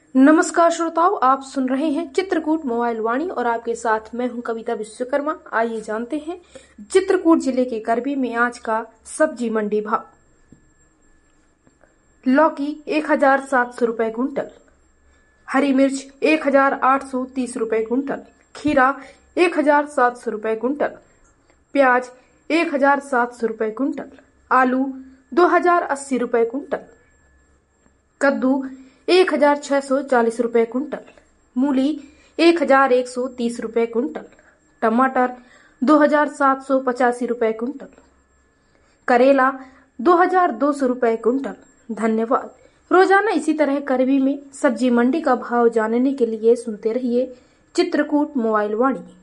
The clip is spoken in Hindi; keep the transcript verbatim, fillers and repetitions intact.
नमस्कार श्रोताओं, आप सुन रहे हैं चित्रकूट मोबाइल वाणी और आपके साथ मैं हूं कविता विश्वकर्मा। आइए जानते हैं चित्रकूट जिले के करबी में आज का सब्जी मंडी भाव। लौकी एक हजार सात सौ रुपए कुंटल, हरी मिर्च एक हजार आठ सौ तीस रुपए कुंटल, खीरा एक हजार सात सौ रुपए कुंटल, प्याज एक हजार सात सौ रुपए कुंटल, आलू दो हजार अस्सी रुपए कुंटल, कद्दू एक हजार छह सौ चालीस रुपए कुंटल, मूली एक हजार एक सौ तीस रुपए कुंटल, टमाटर दो हजार सात सौ पचासी रुपए कुंटल, करेला दो हजार दो सौ रुपए कुंटल। धन्यवाद। रोजाना इसी तरह करबी में सब्जी मंडी का भाव जानने के लिए सुनते रहिए चित्रकूट मोबाइल वाणी।